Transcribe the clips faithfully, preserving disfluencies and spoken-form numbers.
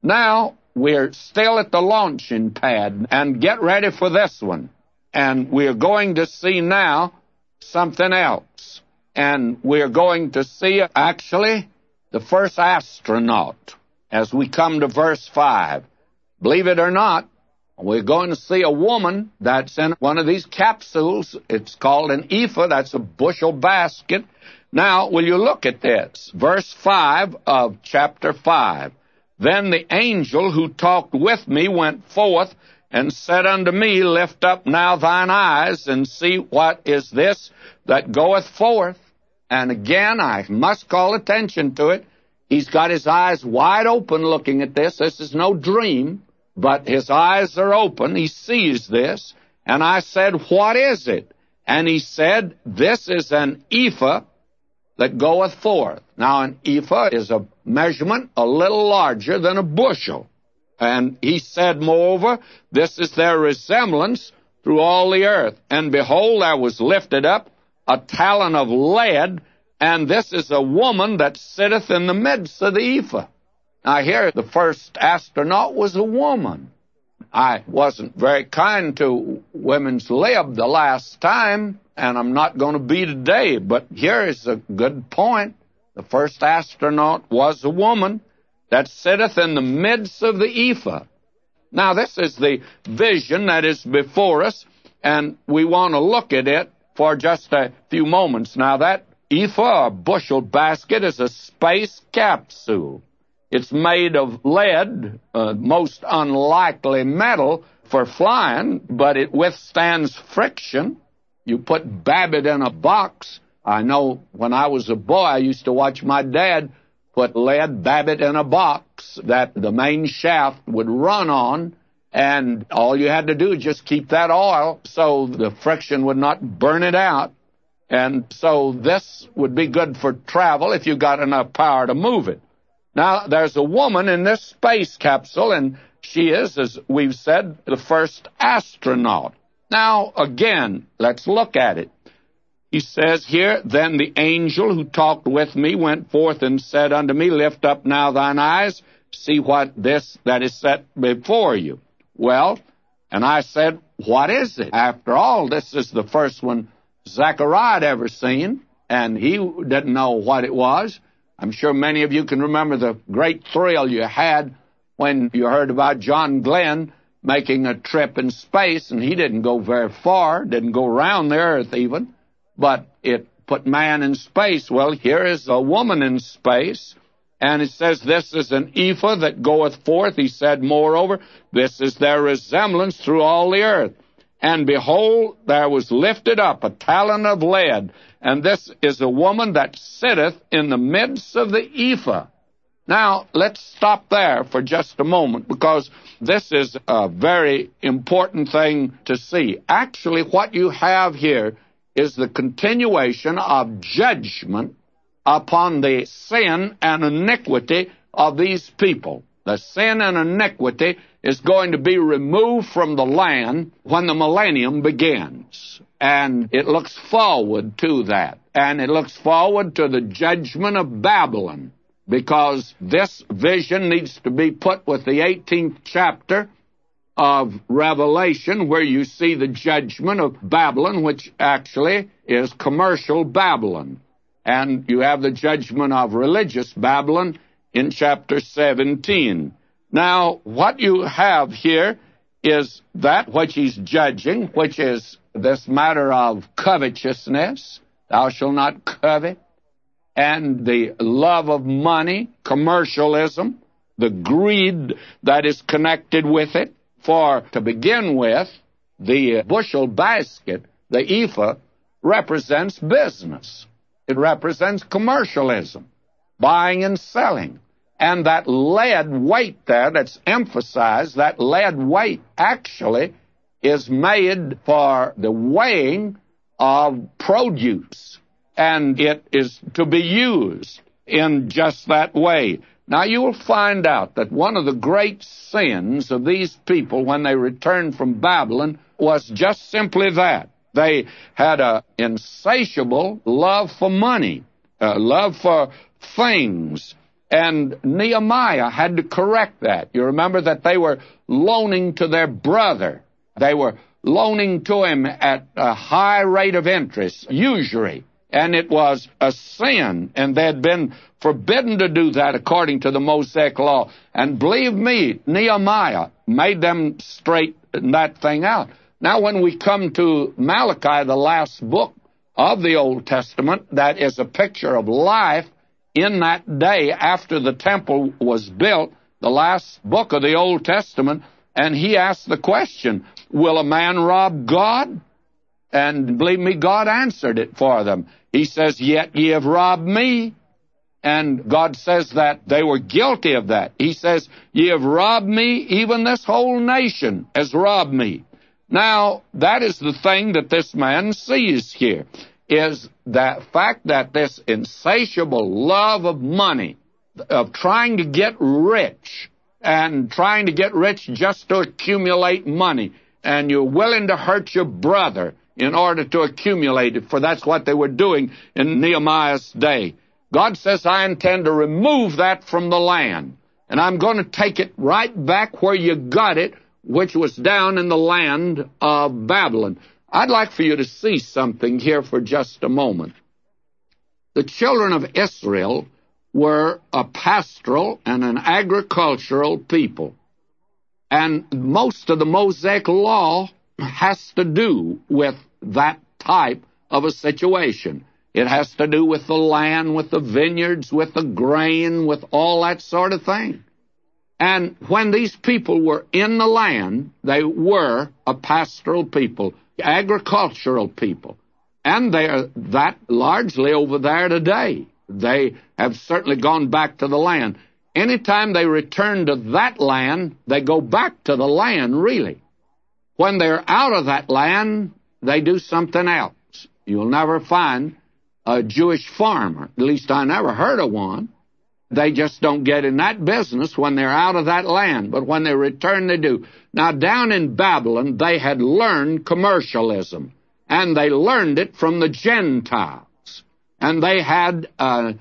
Now, we're still at the launching pad, and get ready for this one. And we're going to see now something else. And we're going to see, actually, the first astronaut as we come to verse five. Believe it or not, we're going to see a woman that's in one of these capsules. It's called an ephah. That's a bushel basket. Now, will you look at this? Verse five of chapter five. Then the angel who talked with me went forth and said unto me, Lift up now thine eyes, and see what is this that goeth forth. And again, I must call attention to it. He's got his eyes wide open looking at this. This is no dream, but his eyes are open. He sees this. And I said, What is it? And he said, This is an ephah that goeth forth. Now, an ephah is a measurement a little larger than a bushel. And he said, Moreover, this is their resemblance through all the earth. And behold, there was lifted up a talent of lead, and this is a woman that sitteth in the midst of the ephah. Now, here, the first astronaut was a woman. I wasn't very kind to women's lib the last time, and I'm not going to be today, but here is a good point. The first astronaut was a woman that sitteth in the midst of the ephah. Now, this is the vision that is before us, and we want to look at it for just a few moments. Now, that ephah, or bushel basket, is a space capsule. It's made of lead, uh, most unlikely metal for flying, but it withstands friction. You put Babbitt in a box. I know when I was a boy, I used to watch my dad put lead Babbitt in a box that the main shaft would run on, and all you had to do is just keep that oil so the friction would not burn it out. And so this would be good for travel if you got enough power to move it. Now, there's a woman in this space capsule, and she is, as we've said, the first astronaut. Now, again, let's look at it. He says here, Then the angel who talked with me went forth and said unto me, Lift up now thine eyes, see what this that is set before you. Well, and I said, What is it? After all, this is the first one Zechariah had ever seen, and he didn't know what it was. I'm sure many of you can remember the great thrill you had when you heard about John Glenn making a trip in space, and he didn't go very far, didn't go around the earth even, but it put man in space. Well, here is a woman in space, and it says, This is an ephah that goeth forth. He said, Moreover, this is their resemblance through all the earth. And behold, there was lifted up a talent of lead, and this is a woman that sitteth in the midst of the ephah. Now, let's stop there for just a moment, because this is a very important thing to see. Actually, what you have here is the continuation of judgment upon the sin and iniquity of these people. The sin and iniquity is going to be removed from the land when the millennium begins. And it looks forward to that. And it looks forward to the judgment of Babylon, because this vision needs to be put with the eighteenth chapter of Revelation, where you see the judgment of Babylon, which actually is commercial Babylon. And you have the judgment of religious Babylon in chapter seventeen. Now, what you have here is that which he's judging, which is this matter of covetousness, thou shalt not covet, and the love of money, commercialism, the greed that is connected with it. For, to begin with, the bushel basket, the ephah, represents business. It represents commercialism, buying and selling. And that lead weight there that's emphasized, that lead weight actually is made for the weighing of produce. And it is to be used in just that way. Now, you will find out that one of the great sins of these people when they returned from Babylon was just simply that. They had an insatiable love for money, a love for things. And Nehemiah had to correct that. You remember that they were loaning to their brother. They were loaning to him at a high rate of interest, usury. And it was a sin, and they had been forbidden to do that according to the Mosaic law. And believe me, Nehemiah made them straighten that thing out. Now, when we come to Malachi, the last book of the Old Testament, that is a picture of life in that day after the temple was built, the last book of the Old Testament, and he asked the question, will a man rob God? And believe me, God answered it for them. He says, yet ye have robbed me. And God says that they were guilty of that. He says, ye have robbed me, even this whole nation has robbed me. Now, that is the thing that this man sees here, is the fact that this insatiable love of money, of trying to get rich, and trying to get rich just to accumulate money, and you're willing to hurt your brother in order to accumulate it, for that's what they were doing in Nehemiah's day. God says, I intend to remove that from the land, and I'm going to take it right back where you got it, which was down in the land of Babylon. I'd like for you to see something here for just a moment. The children of Israel were a pastoral and an agricultural people. And most of the Mosaic law has to do with that type of a situation. It has to do with the land, with the vineyards, with the grain, with all that sort of thing. And when these people were in the land, they were a pastoral people, agricultural people. And they are that largely over there today. They have certainly gone back to the land. Anytime they return to that land, they go back to the land, really. When they're out of that land, they do something else. You'll never find a Jewish farmer. At least I never heard of one. They just don't get in that business when they're out of that land. But when they return, they do. Now, down in Babylon, they had learned commercialism. And they learned it from the Gentiles. And they had an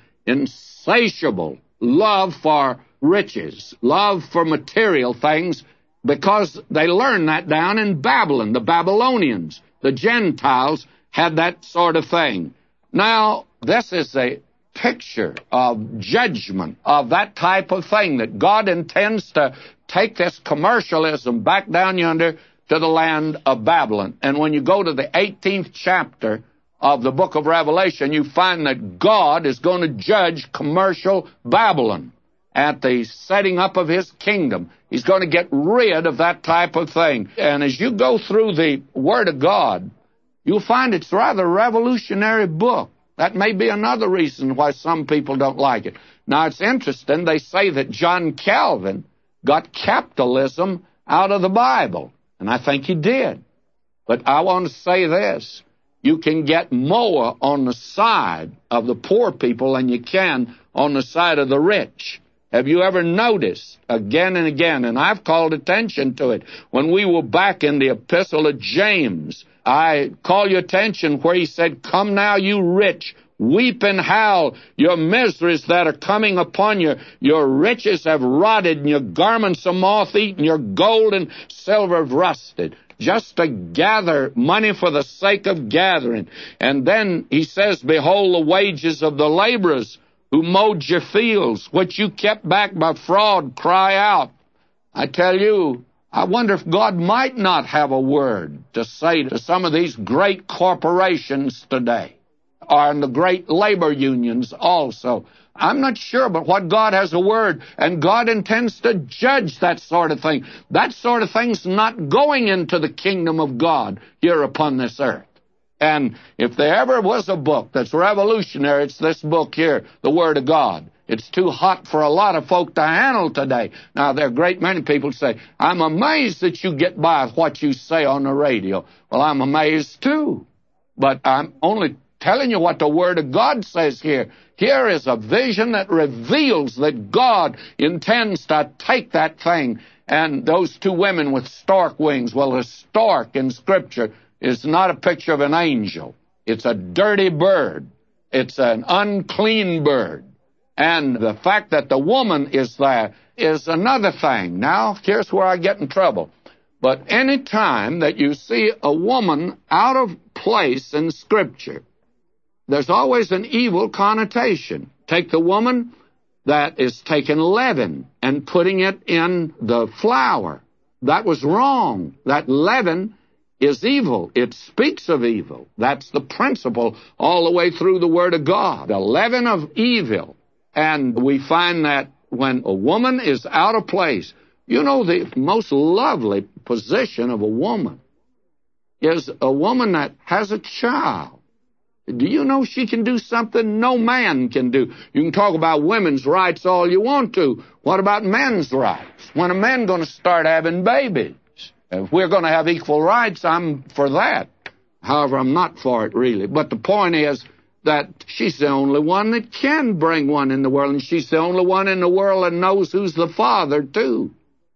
insatiable love for riches, love for material things, because they learned that down in Babylon. The Babylonians, the Gentiles, had that sort of thing. Now, this is a picture of judgment, of that type of thing, that God intends to take this commercialism back down yonder to the land of Babylon. And when you go to the eighteenth chapter of the book of Revelation, you find that God is going to judge commercial Babylon at the setting up of his kingdom. He's going to get rid of that type of thing. And as you go through the Word of God, you'll find it's rather a revolutionary book. That may be another reason why some people don't like it. Now, it's interesting. They say that John Calvin got capitalism out of the Bible, and I think he did. But I want to say this. You can get more on the side of the poor people than you can on the side of the rich. Have you ever noticed again and again, and I've called attention to it, when we were back in the Epistle of James, I call your attention where he said, come now, you rich, weep and howl, your miseries that are coming upon you. Your riches have rotted, and your garments are moth-eaten, your gold and silver have rusted, just to gather money for the sake of gathering. And then he says, behold, the wages of the laborers who mowed your fields, which you kept back by fraud, cry out. I tell you, I wonder if God might not have a word to say to some of these great corporations today, or in the great labor unions also. I'm not sure, but what God has a word, and God intends to judge that sort of thing. That sort of thing's not going into the kingdom of God here upon this earth. And if there ever was a book that's revolutionary, it's this book here, the Word of God. It's too hot for a lot of folk to handle today. Now, there are a great many people who say, I'm amazed that you get by with what you say on the radio. Well, I'm amazed too. But I'm only telling you what the Word of God says here. Here is a vision that reveals that God intends to take that thing. And those two women with stork wings, well, a stork in Scripture is not a picture of an angel. It's a dirty bird. It's an unclean bird. And the fact that the woman is there is another thing. Now, here's where I get in trouble. But any time that you see a woman out of place in Scripture, there's always an evil connotation. Take the woman that is taking leaven and putting it in the flour. That was wrong. That leaven is evil. It speaks of evil. That's the principle all the way through the Word of God. The leaven of evil. And we find that when a woman is out of place, you know, the most lovely position of a woman is a woman that has a child. Do you know she can do something no man can do? You can talk about women's rights all you want to. What about men's rights? When are men going to start having babies? If we're going to have equal rights, I'm for that. However, I'm not for it, really. But the point is that she's the only one that can bring one in the world, and she's the only one in the world that knows who's the father, too.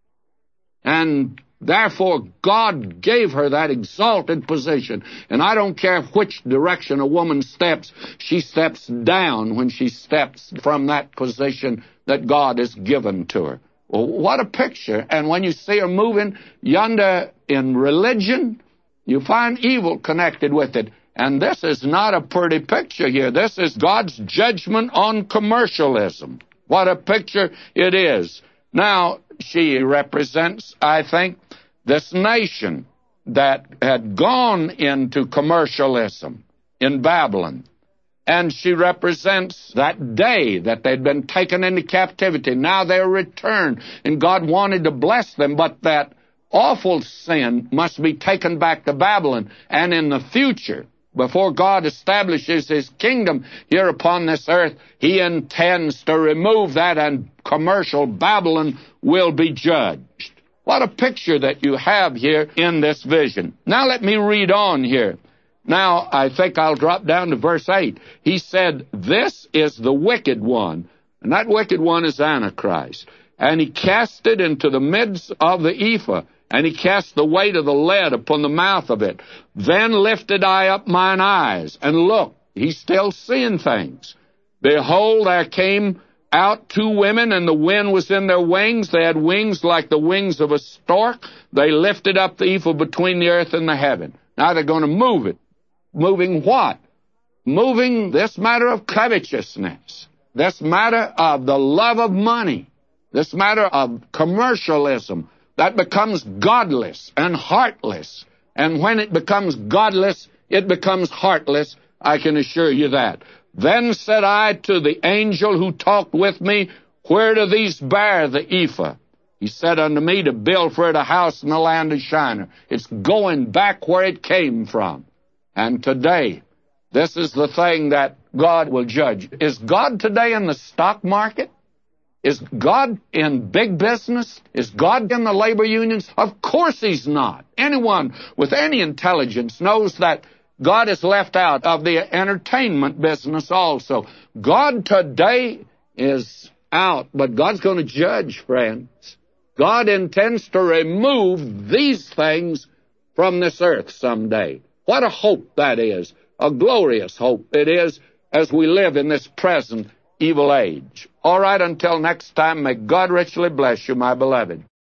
And therefore, God gave her that exalted position. And I don't care which direction a woman steps, she steps down when she steps from that position that God has given to her. Well, what a picture. And when you see her moving yonder in religion, you find evil connected with it. And this is not a pretty picture here. This is God's judgment on commercialism. What a picture it is. Now, she represents, I think, this nation that had gone into commercialism in Babylon. And she represents that day that they'd been taken into captivity. Now they're returned, and God wanted to bless them, but that awful sin must be taken back to Babylon. And in the future, before God establishes His kingdom here upon this earth, He intends to remove that, and commercial Babylon will be judged. What a picture that you have here in this vision. Now let me read on here. Now, I think I'll drop down to verse eight. He said, "This is the wicked one," and that wicked one is Antichrist. "And he cast it into the midst of the ephah, and he cast the weight of the lead upon the mouth of it. Then lifted I up mine eyes, and look," he's still seeing things. "Behold, there came out two women, and the wind was in their wings. They had wings like the wings of a stork. They lifted up the ephah between the earth and the heaven." Now they're going to move it. Moving what? Moving this matter of covetousness, this matter of the love of money, this matter of commercialism that becomes godless and heartless. And when it becomes godless, it becomes heartless, I can assure you that. "Then said I to the angel who talked with me, Where do these bear the ephah? He said unto me, To build for it a house in the land of Shinar." It's going back where it came from. And today, this is the thing that God will judge. Is God today in the stock market? Is God in big business? Is God in the labor unions? Of course He's not. Anyone with any intelligence knows that God is left out of the entertainment business also. God today is out, but God's going to judge, friends. God intends to remove these things from this earth someday. What a hope that is, a glorious hope it is as we live in this present evil age. All right, until next time, may God richly bless you, my beloved.